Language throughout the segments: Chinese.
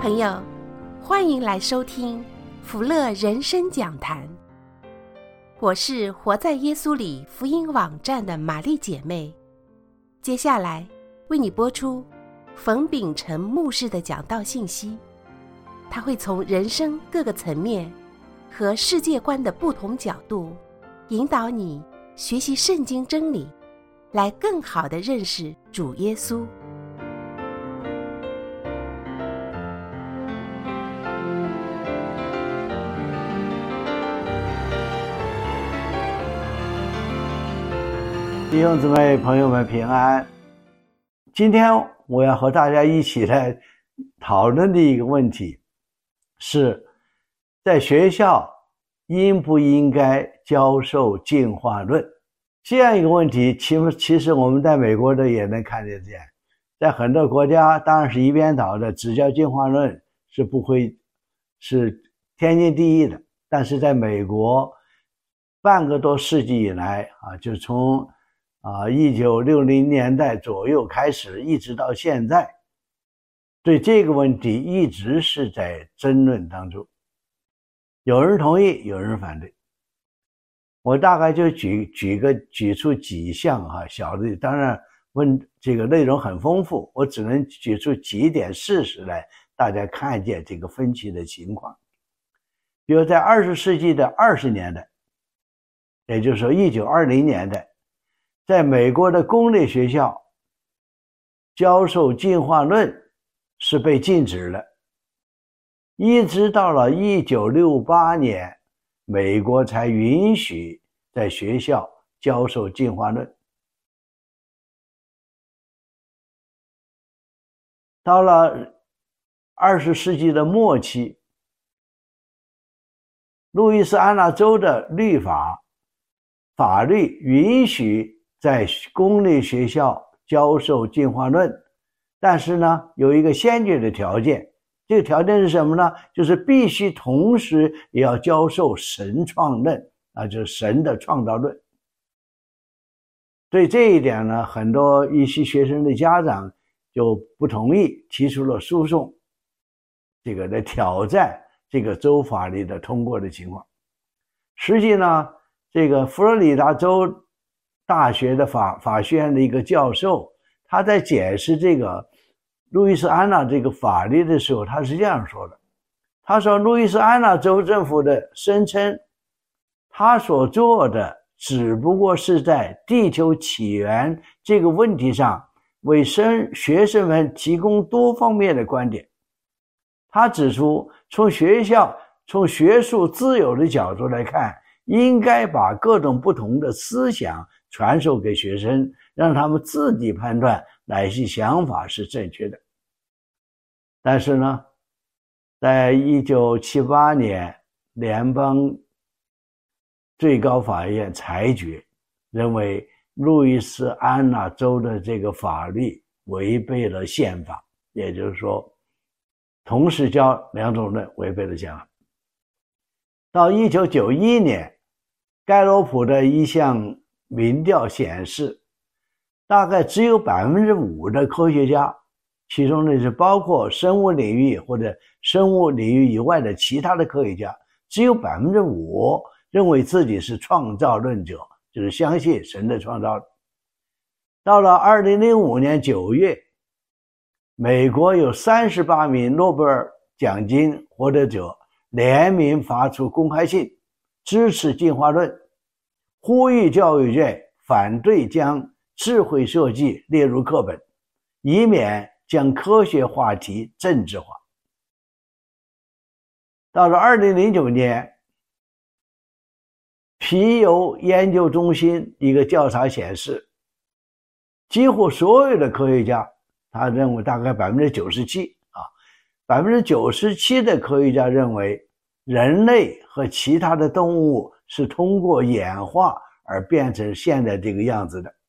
朋友，欢迎来收听福乐人生讲坛。我是活在耶稣里福音网站的玛丽姐妹，接下来为你播出冯秉成牧师的讲道信息。他会从人生各个层面和世界观的不同角度，引导你学习圣经真理，来更好地认识主耶稣。 弟兄姊妹朋友们平安。今天我要和大家一起来讨论的一个问题是，在学校应不应该教授进化论。这样一个问题其实我们在美国的也能看得见，在很多国家当然是一边倒的，只教进化论是天经地义的。但是在美国半个多世纪以来就从1960年代左右开始一直到现在，对这个问题一直是在争论当中，有人同意，有人反对。我大概就举出几项小的，当然这个内容很丰富，我只能举出几点事实来大家看见这个分歧的情况。比如在20世纪的20年代，也就是说1920年代，在美国的公立学校教授进化论是被禁止了，一直到了1968年，美国才允许在学校教授进化论。到了20世纪的末期，路易斯安那州的法律允许在公立学校教授进化论，但是呢，有一个先决的条件，这个条件是什么呢？就是必须同时也要教授神创论，就是神的创造论。对这一点呢，很多一些学生的家长就不同意，提出了诉讼，这个来挑战这个州法律的通过的情况。实际呢，这个佛罗里达州大学的法学院的一个教授，他在解释这个路易斯安那这个法律的时候，他是这样说的。他说路易斯安那州政府的声称，他所做的只不过是在地球起源这个问题上为学生们提供多方面的观点。他指出，从学术自由的角度来看，应该把各种不同的思想传授给学生，让他们自己判断哪些想法是正确的。但是呢，在1978年，联邦最高法院裁决，认为路易斯安那州的这个法律违背了宪法，也就是说，同时教两种论违背了宪法。到1991年，盖洛普的一项民调显示，大概只有 5% 的科学家，其中呢是包括生物领域或者生物领域以外的其他的科学家，只有 5% 认为自己是创造论者，就是相信神的创造。到了2005年9月，美国有38名诺贝尔奖金获得者联名发出公开信，支持进化论，呼吁教育界反对将智慧设计列入课本，以免将科学话题政治化。到了2009年，皮尤研究中心一个调查显示，几乎所有的科学家，他认为大概 97% 的科学家认为人类和其他的动物是通过演化而变成现在这个样子的。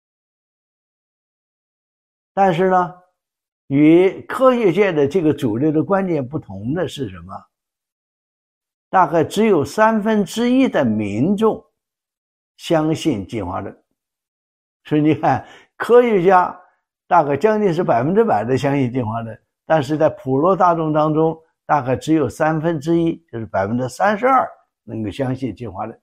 但是呢，与科学界的这个主流的观点不同的是什么？大概只有1/3的民众相信进化论。所以你看，科学家大概将近是100%的相信进化论， 但是在普罗大众当中，大概只有1/3，就是32%能够相信进化论。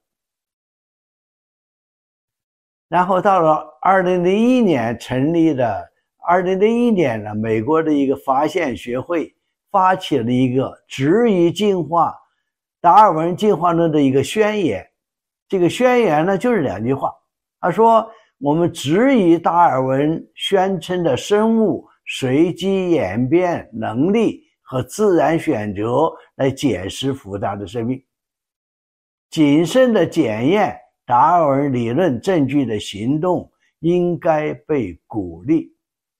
然后到了2001年成立的2001年呢，美国的一个发现学会发起了一个质疑进化达尔文进化论的一个宣言。这个宣言呢就是2句话，他说我们质疑达尔文宣称的生物随机演变能力和自然选择来解释复杂的生命，谨慎的检验达尔文理论证据的行动应该被鼓励。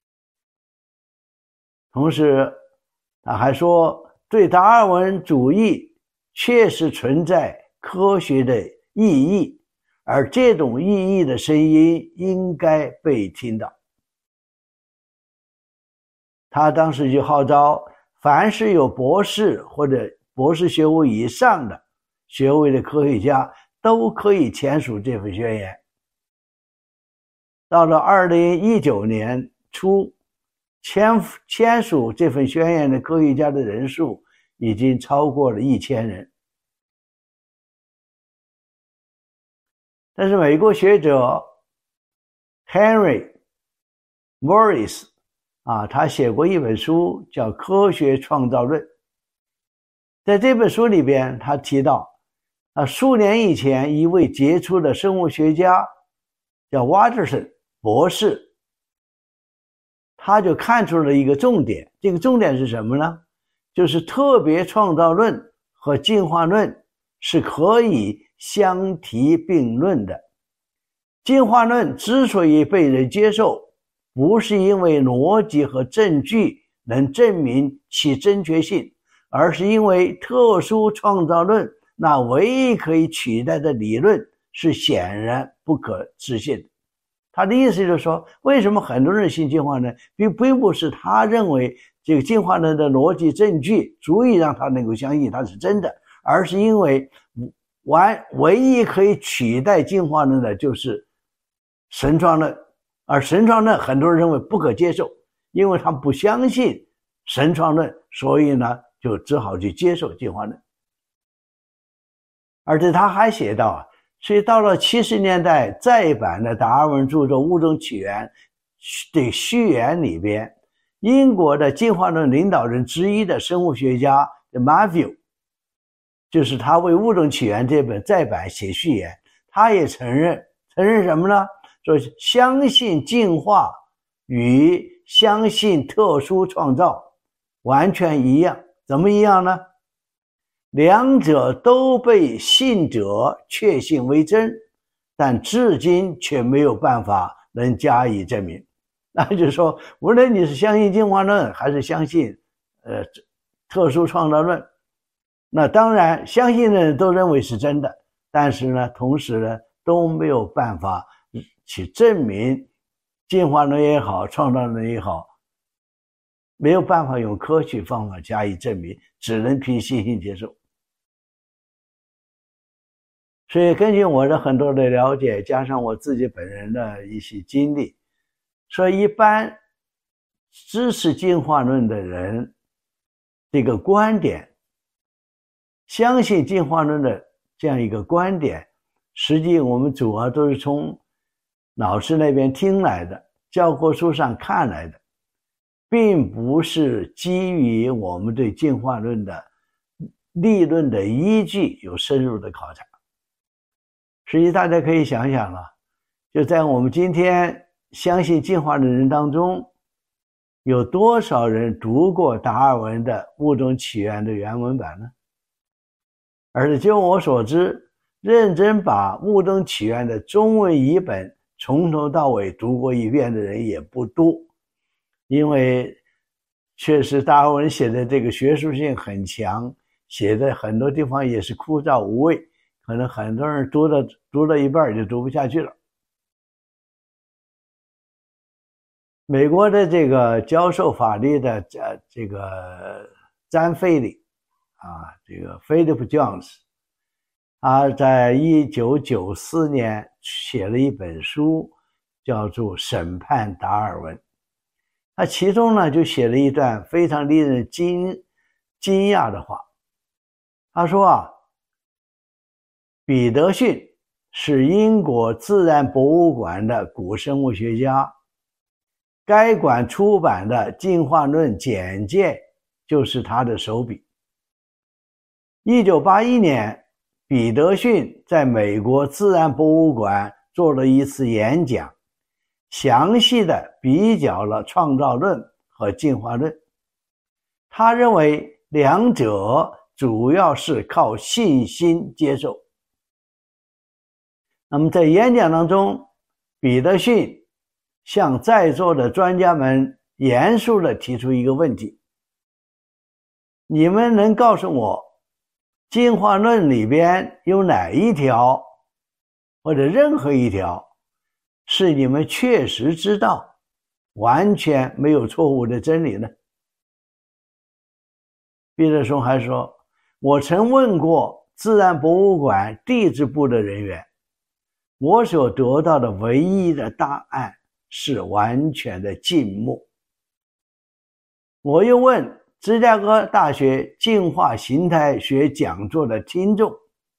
同时他还说，对达尔文主义确实存在科学的意义，而这种意义的声音应该被听到。他当时就号召凡是有博士或者博士学位以上的学位的科学家都可以签署这份宣言。到了2019年初，签署这份宣言的科学家的人数已经超过了1000人。但是美国学者 Henry Morris 他写过一本书叫《科学创造论》。在这本书里边，他提到数年以前一位杰出的生物学家叫 Watterson 博士，他就看出了一个重点。这个重点是什么呢？就是特别创造论和进化论是可以相提并论的。进化论之所以被人接受，不是因为逻辑和证据能证明其正确性，而是因为特殊创造论那唯一可以取代的理论是显然不可置信的。他的意思就是说，为什么很多人信进化论，并不是他认为这个进化论的逻辑证据足以让他能够相信它是真的，而是因为唯一可以取代进化论的就是神创论，而神创论很多人认为不可接受，因为他们不相信神创论，所以呢就只好去接受进化论。而且他还写到所以到了70年代再版的达尔文著作《物种起源》的序言里边，英国的进化论领导人之一的生物学家 Matthew， 就是他为《物种起源》这本再版写序言，他也承认什么呢？说相信进化与相信特殊创造完全一样。怎么一样呢？两者都被信者确信为真，但至今却没有办法能加以证明。那就是说，无论你是相信进化论还是相信特殊创造论，那当然相信的人都认为是真的，但是呢，同时呢都没有办法去证明进化论也好，创造论也好，没有办法用科学方法加以证明，只能凭信心接受。所以根据我的很多的了解，加上我自己本人的一些经历，所以一般支持进化论的人，这个观点，相信进化论的这样一个观点，实际我们主要都是从老师那边听来的，教科书上看来的，并不是基于我们对进化论的理论的依据有深入的考察。实际大家可以想想就在我们今天相信进化的人当中，有多少人读过达尔文的《物种起源》的原文版呢？而且就我所知，认真把《物种起源》的中文译本从头到尾读过一遍的人也不多，因为确实达尔文写的这个学术性很强，写的很多地方也是枯燥无味，可能很多人读了一半就读不下去了。美国的这个教授法律的这个詹费里这个 Philip Jones， 他在1994年写了一本书叫做《审判达尔文》。 他其中呢就写了一段非常令人惊讶的话。他说彼得逊是英国自然博物馆的古生物学家，该馆出版的进化论简介就是他的手笔。1981年，彼得逊在美国自然博物馆做了一次演讲，详细的比较了创造论和进化论。他认为两者主要是靠信心接受。那么在演讲当中，彼得逊向在座的专家们严肃地提出一个问题：你们能告诉我进化论里边有哪一条或者任何一条是你们确实知道完全没有错误的真理呢？彼得逊还说，我曾问过自然博物馆地质部的人员，我所得到的唯一的答案是完全的静默。我又问芝加哥大学进化形态学讲座的听众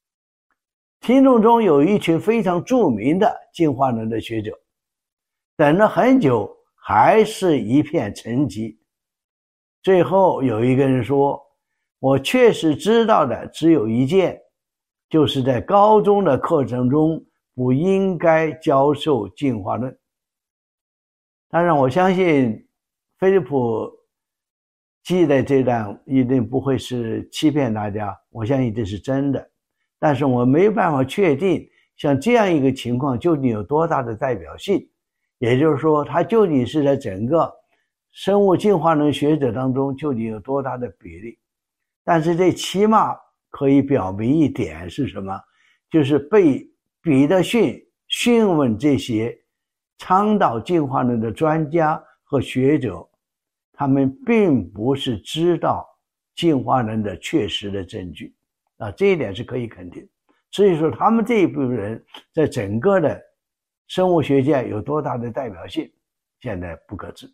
中有一群非常著名的进化论的学者，等了很久还是一片沉寂。最后有一个人说，我确实知道的只有一件，就是在高中的课程中不应该教授进化论。当然我相信菲利普记的这段一定不会是欺骗大家，我相信这是真的。但是我没办法确定像这样一个情况究竟有多大的代表性，也就是说它究竟是在整个生物进化论学者当中究竟有多大的比例。但是这起码可以表明一点是什么，就是被彼得逊询问这些倡导进化论的专家和学者，他们并不是知道进化论的确实的证据这一点是可以肯定。所以说他们这一部分人在整个的生物学界有多大的代表性，现在不可知。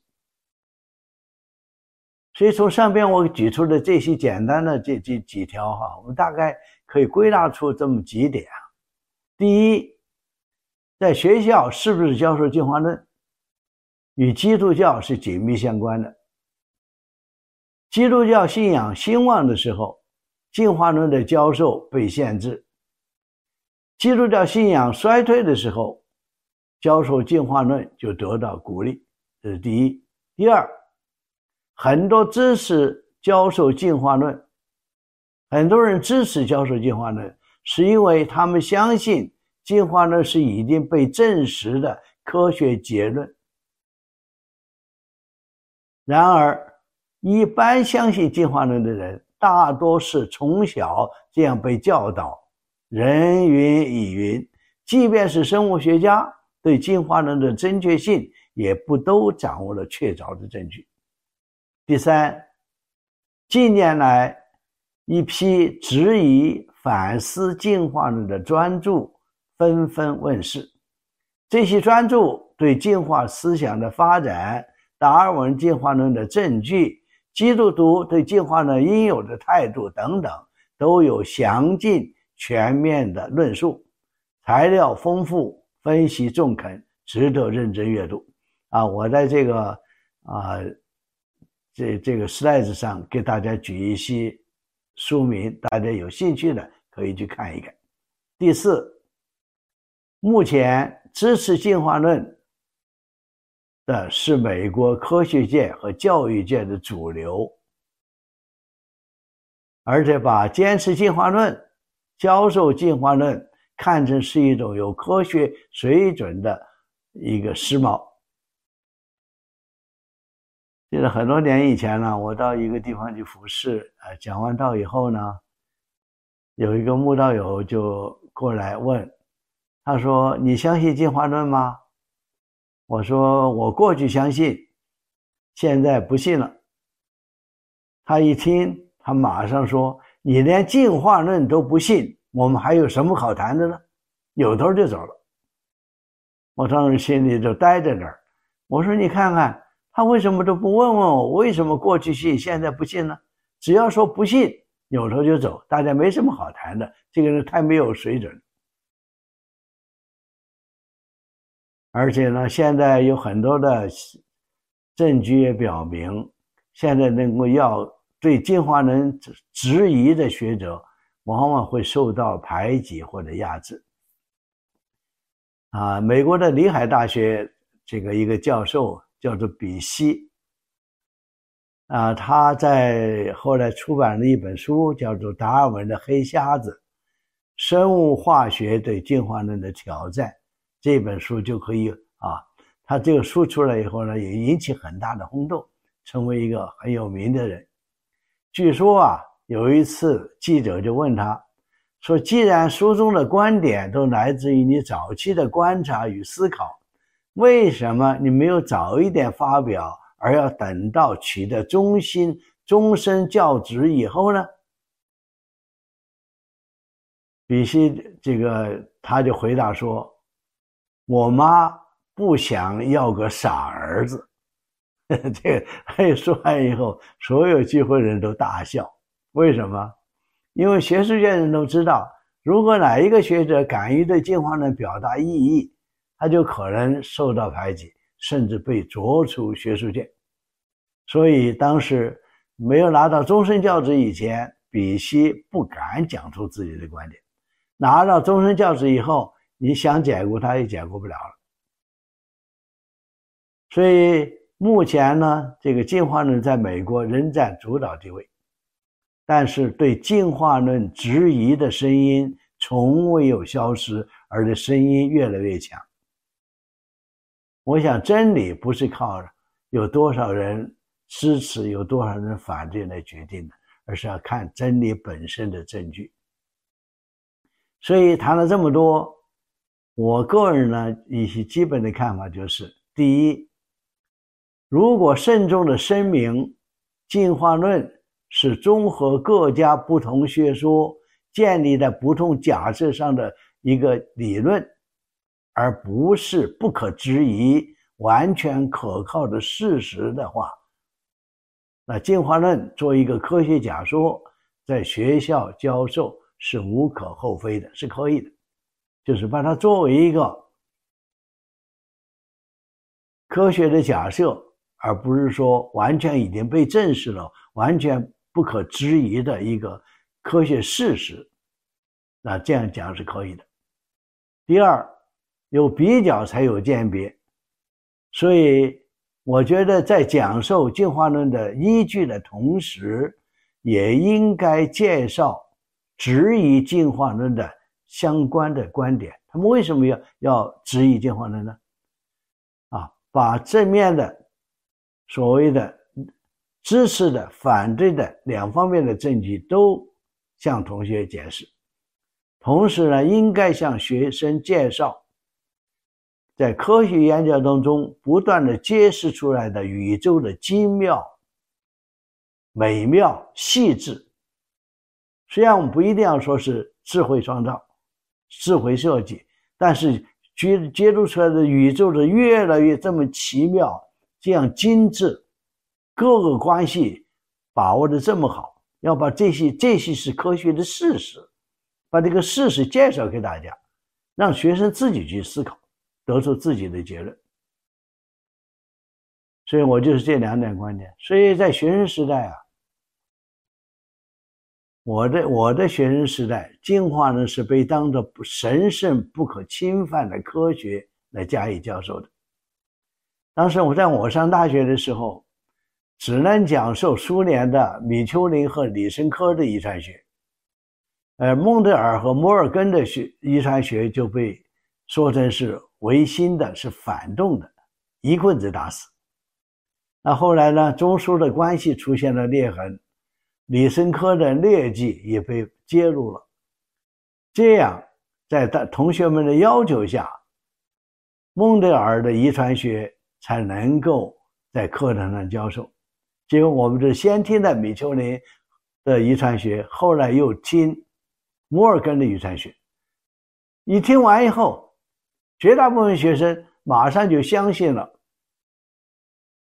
所以从上边我举出的这些简单的这几条我们大概可以归纳出这么几点。第一，在学校是不是教授进化论与基督教是紧密相关的。基督教信仰兴旺的时候，进化论的教授被限制；基督教信仰衰退的时候，教授进化论就得到鼓励。这是第一。第二，很多支持教授进化论，很多人支持教授进化论，是因为他们相信进化论是已经被证实的科学结论。然而一般相信进化论的人大多是从小这样被教导，人云亦云，即便是生物学家对进化论的正确性也不都掌握了确凿的证据。第三，近年来一批质疑反思进化论的专著纷纷问世，这些专著对进化思想的发展、达尔文进化论的证据、基督徒对进化论应有的态度等等，都有详尽全面的论述，材料丰富，分析中肯，值得认真阅读。我在这个这个 slide 上给大家举一些书名，大家有兴趣的可以去看一看。第四，目前支持进化论的是美国科学界和教育界的主流，而且把坚持进化论、教授进化论看成是一种有科学水准的一个时髦。记得很多年以前呢，我到一个地方去服侍，讲完道以后呢，有一个慕道友就过来问，他说：“你相信进化论吗？”我说：“我过去相信，现在不信了。”他一听，他马上说：“你连进化论都不信，我们还有什么好谈的呢？”扭头就走了。我当时心里就呆在那儿。我说：“你看看。” 他为什么都不问问我为什么过去信现在不信呢？只要说不信，扭头就走，大家没什么好谈的，这个人太没有水准。而且呢，现在有很多的证据也表明，现在能够要对进化论质疑的学者往往会受到排挤或者压制。美国的里海大学这个一个教授叫做比希，他在后来出版了一本书，叫做《达尔文的黑瞎子：生物化学对进化论的挑战》。这本书就可以他这个书出来以后呢，也引起很大的轰动，成为一个很有名的人。据说有一次记者就问他说，既然书中的观点都来自于你早期的观察与思考，为什么你没有早一点发表，而要等到取得终身教职以后呢？比希他就回答说，我妈不想要个傻儿子。这个他一说完以后，所有聚会人都大笑。为什么？因为学术界人都知道，如果哪一个学者敢于对进化论表达异议，他就可能受到排挤，甚至被逐出学术界。所以当时没有拿到终身教职以前，比希不敢讲出自己的观点。拿到终身教职以后，你想解雇他也解雇不了了。所以目前呢，这个进化论在美国仍占主导地位，但是对进化论质疑的声音从未有消失，而且声音越来越强。我想真理不是靠有多少人支持有多少人反对来决定的，而是要看真理本身的证据。所以谈了这么多，我个人呢一些基本的看法就是，第一，如果慎重的声明进化论是综合各家不同学说建立在不同假设上的一个理论，而不是不可质疑完全可靠的事实的话，那进化论作为一个科学假说在学校教授是无可厚非的，是可以的，就是把它作为一个科学的假设，而不是说完全已经被证实了完全不可质疑的一个科学事实，那这样讲是可以的。第二，有比较才有鉴别，所以我觉得在讲授进化论的依据的同时，也应该介绍质疑进化论的相关的观点。他们为什么要质疑进化论呢？把正面的所谓的支持的反对的两方面的证据都向同学解释，同时呢，应该向学生介绍在科学研究当中不断的揭示出来的宇宙的精妙、美妙、细致。虽然我们不一定要说是智慧创造、智慧设计，但是揭露出来的宇宙的越来越这么奇妙，这样精致，各个关系把握的这么好，要把这些是科学的事实，把这个事实介绍给大家，让学生自己去思考，得出自己的结论。所以我就是这两点观点。所以在学生时代我的学生时代，进化论是被当作神圣不可侵犯的科学来加以教授的。当时我上大学的时候，只能讲授苏联的米丘林和李申科的遗传学，孟德尔和摩尔根的遗传学就被说成是唯心的，是反动的，一棍子打死。那后来呢，中苏的关系出现了裂痕，李申科的劣迹也被揭露了。这样在同学们的要求下，孟德尔的遗传学才能够在课堂上教授。结果我们就先听了米丘林的遗传学，后来又听摩尔根的遗传学。一听完以后，绝大部分学生马上就相信了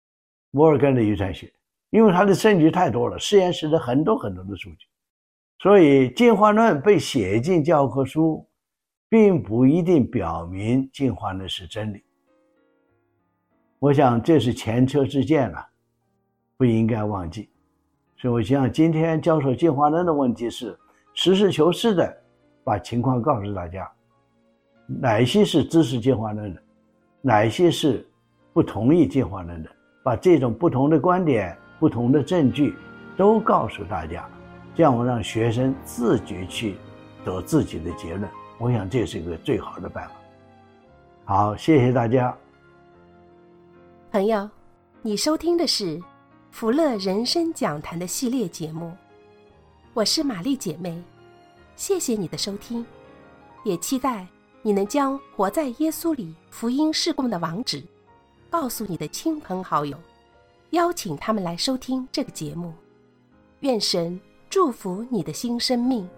摩尔根的遗传学，因为它的证据太多了，实验室的很多的数据，所以进化论被写进教科书，并不一定表明进化论是真理。我想这是前车之鉴了，不应该忘记。所以我想今天教授进化论的问题是实事求是的把情况告诉大家，哪些是支持进化论的，哪些是不同意进化论的，把这种不同的观点、不同的证据都告诉大家，这样我让学生自觉去得自己的结论。我想这是一个最好的办法。好，谢谢大家。 朋友，你收听的是福乐人生讲坛的系列节目，我是玛丽姐妹，谢谢你的收听，也期待你能将活在耶稣里福音事工的网址告诉你的亲朋好友，邀请他们来收听这个节目。愿神祝福你的新生命。